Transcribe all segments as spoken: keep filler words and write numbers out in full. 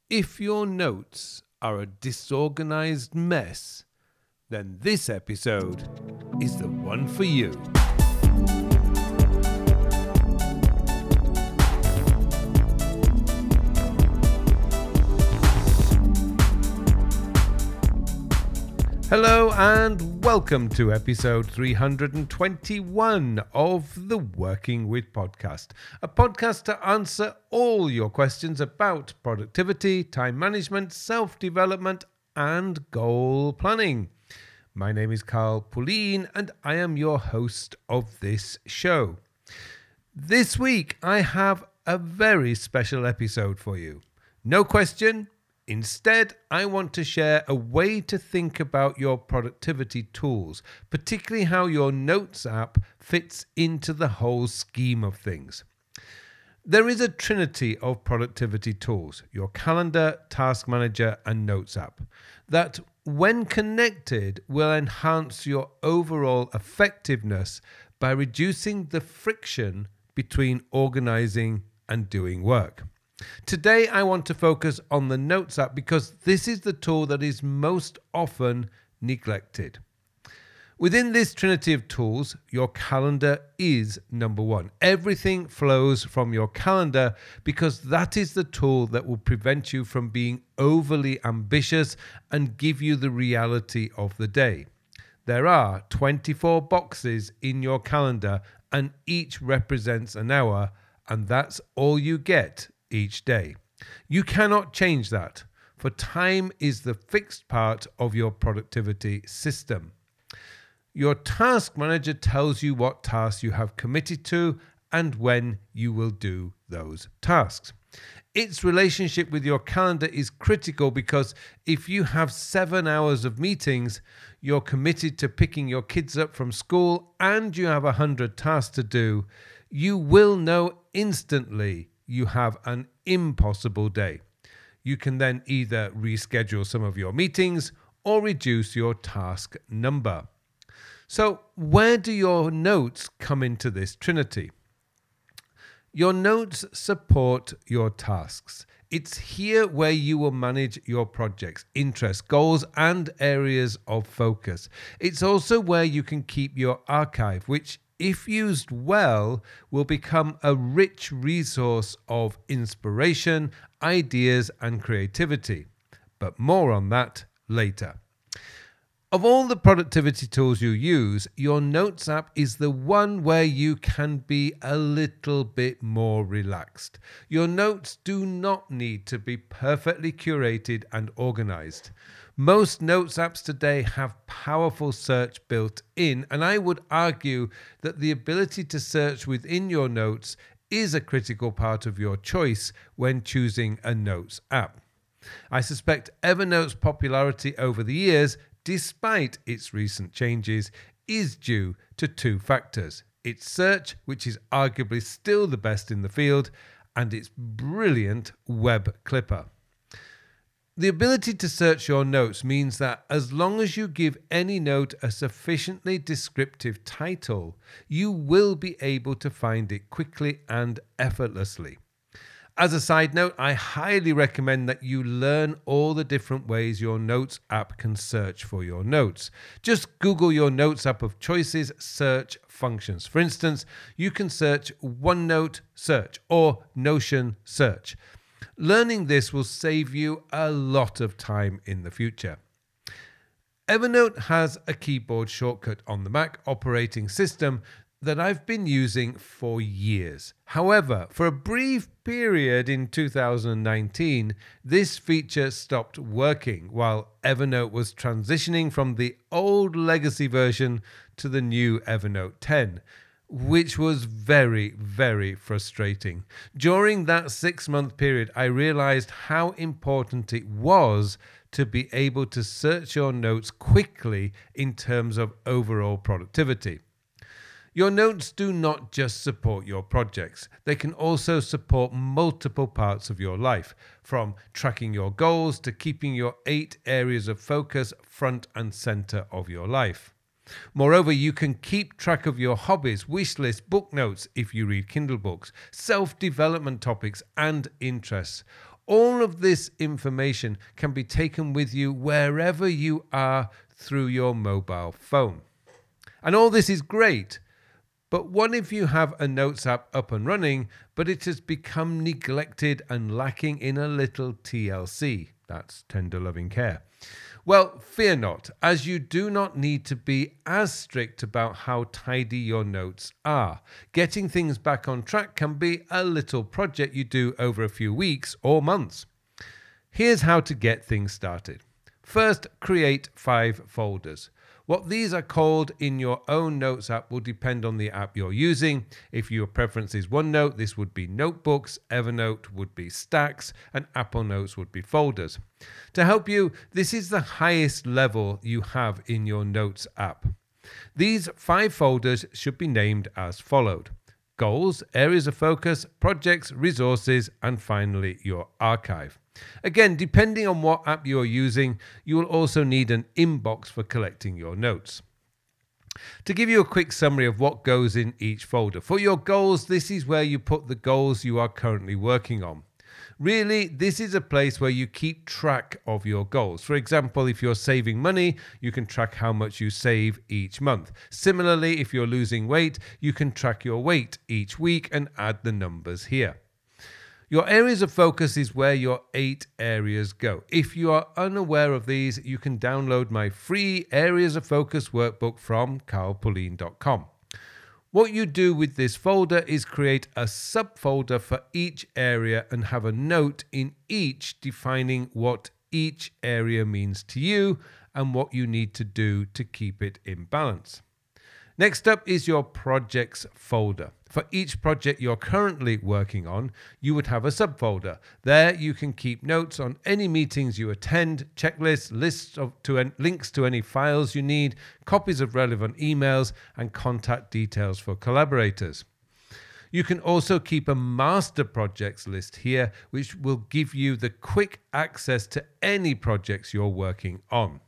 If your notes are a disorganized mess, then this episode is the one for you. Hello and welcome to episode three hundred twenty-one of the Working With podcast, a podcast to answer all your questions about productivity, time management, self-development and goal planning. My name is Carl Pullein and I am your host of this show. This week I have a very special episode for you. No question. Instead, I want to share a way to think about your productivity tools, particularly how your Notes app fits into the whole scheme of things. There is a trinity of productivity tools, your calendar, task manager, and Notes app, that when connected will enhance your overall effectiveness by reducing the friction between organizing and doing work. Today, I want to focus on the Notes app because this is the tool that is most often neglected. Within this trinity of tools, your calendar is number one. Everything flows from your calendar because that is the tool that will prevent you from being overly ambitious and give you the reality of the day. There are twenty-four boxes in your calendar and each represents an hour, and that's all you get each day. You cannot change that, for time is the fixed part of your productivity system. Your task manager tells you what tasks you have committed to and when you will do those tasks. Its relationship with your calendar is critical because if you have seven hours of meetings, you're committed to picking your kids up from school and you have a hundred tasks to do, you will know instantly you have an impossible day. You can then either reschedule some of your meetings or reduce your task number. So, where do your notes come into this trinity? Your notes support your tasks. It's here where you will manage your projects, interests, goals, and areas of focus. It's also where you can keep your archive, which if used well, will become a rich resource of inspiration, ideas, and creativity. But more on that later. Of all the productivity tools you use, your Notes app is the one where you can be a little bit more relaxed. Your notes do not need to be perfectly curated and organized. Most Notes apps today have powerful search built in, and I would argue that the ability to search within your notes is a critical part of your choice when choosing a Notes app. I suspect Evernote's popularity over the years, despite its recent changes, is due to two factors: its search, which is arguably still the best in the field, and its brilliant web clipper. The ability to search your notes means that as long as you give any note a sufficiently descriptive title, you will be able to find it quickly and effortlessly. As a side note, I highly recommend that you learn all the different ways your Notes app can search for your notes. Just Google your Notes app of choices, search functions. For instance, you can search OneNote search or Notion search. Learning this will save you a lot of time in the future. Evernote has a keyboard shortcut on the Mac operating system that I've been using for years. However, for a brief period in two thousand nineteen, this feature stopped working while Evernote was transitioning from the old legacy version to the new Evernote ten. Which was very, very frustrating. During that six-month period, I realized how important it was to be able to search your notes quickly in terms of overall productivity. Your notes do not just support your projects. They can also support multiple parts of your life, from tracking your goals to keeping your eight areas of focus front and center of your life. Moreover, you can keep track of your hobbies, wish lists, book notes if you read Kindle books, self-development topics and interests. all of this information can be taken with you wherever you are through your mobile phone. And all this is great. But what if you have a Notes app up and running, but it has become neglected and lacking in a little T L C? That's tender loving care. Well, fear not, as you do not need to be as strict about how tidy your notes are. Getting things back on track can be a little project you do over a few weeks or months. Here's how to get things started. First, create five folders. What these are called in your own Notes app will depend on the app you're using. If your preference is OneNote, this would be Notebooks, Evernote would be Stacks, and Apple Notes would be Folders. To help you, this is the highest level you have in your Notes app. These five folders should be named as followed: Goals, Areas of Focus, Projects, Resources, and finally your archive. Again, depending on what app you are using, you will also need an inbox for collecting your notes. To give you a quick summary of what goes in each folder. For your goals, this is where you put the goals you are currently working on. Really, this is a place where you keep track of your goals. For example, if you're saving money, you can track how much you save each month. Similarly, if you're losing weight, you can track your weight each week and add the numbers here. Your areas of focus is where your eight areas go. If you are unaware of these, you can download my free Areas of Focus workbook from carl pullein dot com. What you do with this folder is create a subfolder for each area and have a note in each defining what each area means to you and what you need to do to keep it in balance. Next up is your projects folder. For each project you're currently working on, you would have a subfolder. There you can keep notes on any meetings you attend, checklists, lists of to links to any files you need, copies of relevant emails, and contact details for collaborators. You can also keep a master projects list here, which will give you the quick access to any projects you're working on.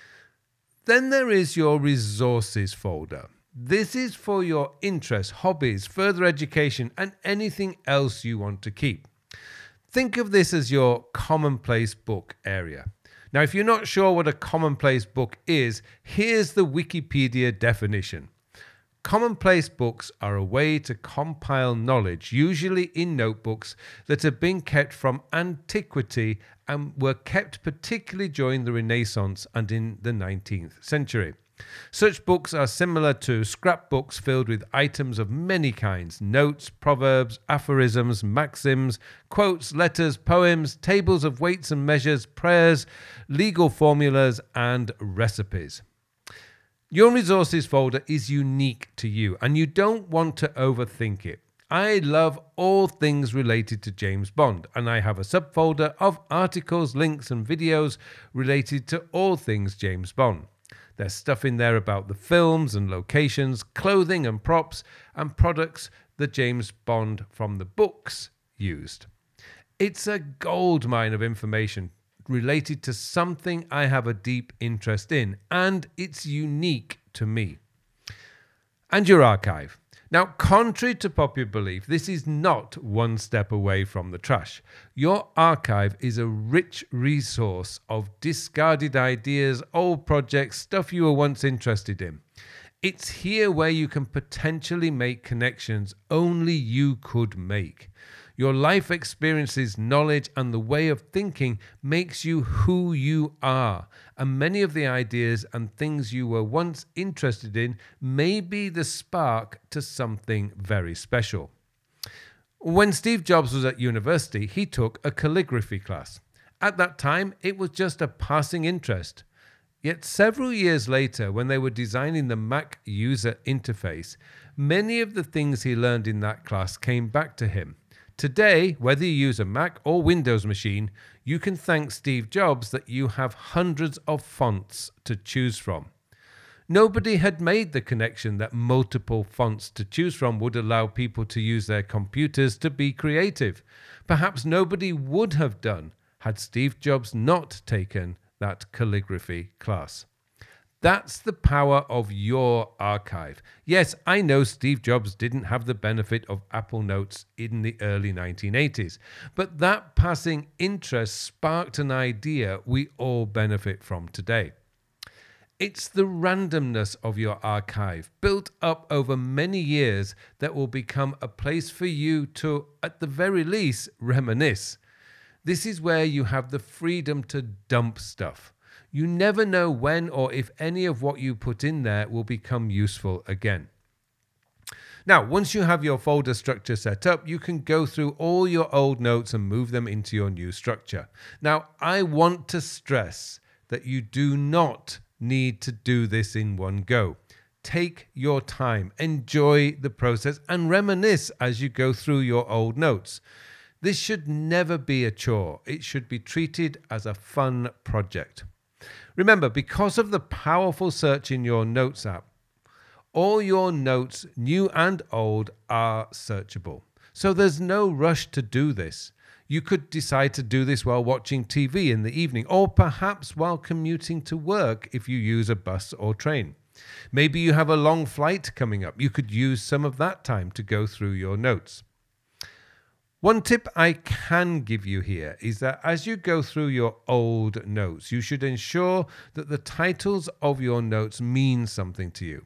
Then there is your resources folder. This is for your interests, hobbies, further education, and anything else you want to keep. Think of this as your commonplace book area. Now, if you're not sure what a commonplace book is, here's the Wikipedia definition. Commonplace books are a way to compile knowledge, usually in notebooks, that have been kept from antiquity and were kept particularly during the Renaissance and in the nineteenth century. Such books are similar to scrapbooks filled with items of many kinds: notes, proverbs, aphorisms, maxims, quotes, letters, poems, tables of weights and measures, prayers, legal formulas, and recipes. Your resources folder is unique to you, and you don't want to overthink it. I love all things related to James Bond, and I have a subfolder of articles, links, and videos related to all things James Bond. There's stuff in there about the films and locations, clothing and props, and products that James Bond from the books used. It's a goldmine of information related to something I have a deep interest in, and it's unique to me. And your archive. Now, contrary to popular belief, this is not one step away from the trash. Your archive is a rich resource of discarded ideas, old projects, stuff you were once interested in. It's here where you can potentially make connections only you could make. Your life experiences, knowledge, and the way of thinking makes you who you are. And many of the ideas and things you were once interested in may be the spark to something very special. When Steve Jobs was at university, he took a calligraphy class. At that time, it was just a passing interest. Yet several years later, when they were designing the Mac user interface, many of the things he learned in that class came back to him. Today, whether you use a Mac or Windows machine, you can thank Steve Jobs that you have hundreds of fonts to choose from. Nobody had made the connection that multiple fonts to choose from would allow people to use their computers to be creative. Perhaps nobody would have done had Steve Jobs not taken that calligraphy class. That's the power of your archive. Yes, I know Steve Jobs didn't have the benefit of Apple Notes in the early nineteen eighties, but that passing interest sparked an idea we all benefit from today. It's the randomness of your archive, built up over many years, that will become a place for you to, at the very least, reminisce. This is where you have the freedom to dump stuff. You never know when or if any of what you put in there will become useful again. Now, once you have your folder structure set up, you can go through all your old notes and move them into your new structure. Now, I want to stress that you do not need to do this in one go. Take your time, enjoy the process, and reminisce as you go through your old notes. This should never be a chore. It should be treated as a fun project. Remember, because of the powerful search in your Notes app, all your notes, new and old, are searchable. So there's no rush to do this. You could decide to do this while watching T V in the evening, or perhaps while commuting to work if you use a bus or train. Maybe you have a long flight coming up. You could use some of that time to go through your notes. One tip I can give you here is that as you go through your old notes, you should ensure that the titles of your notes mean something to you.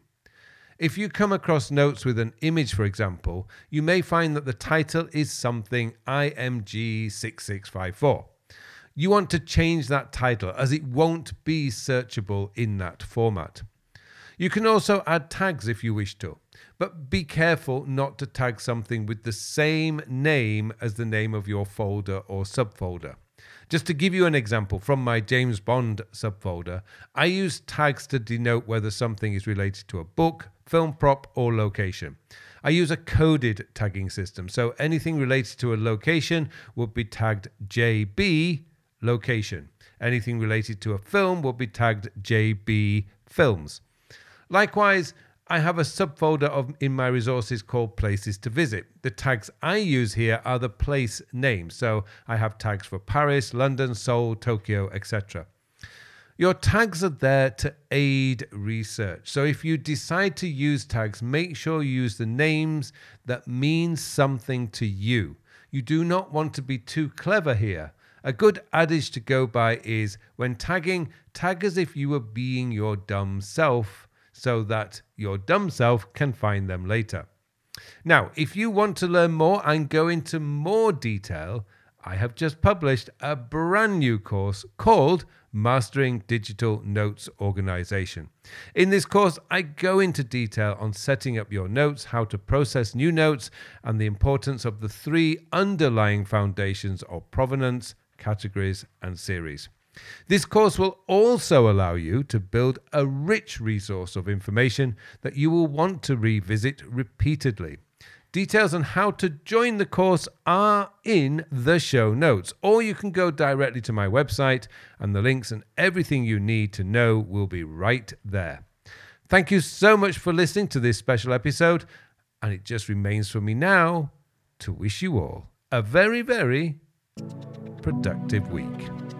If you come across notes with an image, for example, you may find that the title is something I M G six six five four. You want to change that title as it won't be searchable in that format. You can also add tags if you wish to, but be careful not to tag something with the same name as the name of your folder or subfolder. Just to give you an example, from my James Bond subfolder, I use tags to denote whether something is related to a book, film prop, or location. I use a coded tagging system, so anything related to a location would be tagged J B location. Anything related to a film will be tagged J B films. Likewise, I have a subfolder of, in my resources called Places to Visit. The tags I use here are the place names, so I have tags for Paris, London, Seoul, Tokyo, et cetera. Your tags are there to aid research. So if you decide to use tags, make sure you use the names that mean something to you. You do not want to be too clever here. A good adage to go by is, when tagging, tag as if you were being your dumb self, so that your dumb self can find them later. Now, if you want to learn more and go into more detail, I have just published a brand new course called Mastering Digital Notes Organization. In this course, I go into detail on setting up your notes, how to process new notes, and the importance of the three underlying foundations of provenance, categories, and series. This course will also allow you to build a rich resource of information that you will want to revisit repeatedly. Details on how to join the course are in the show notes, or you can go directly to my website, and the links and everything you need to know will be right there. Thank you so much for listening to this special episode, and it just remains for me now to wish you all a very, very productive week.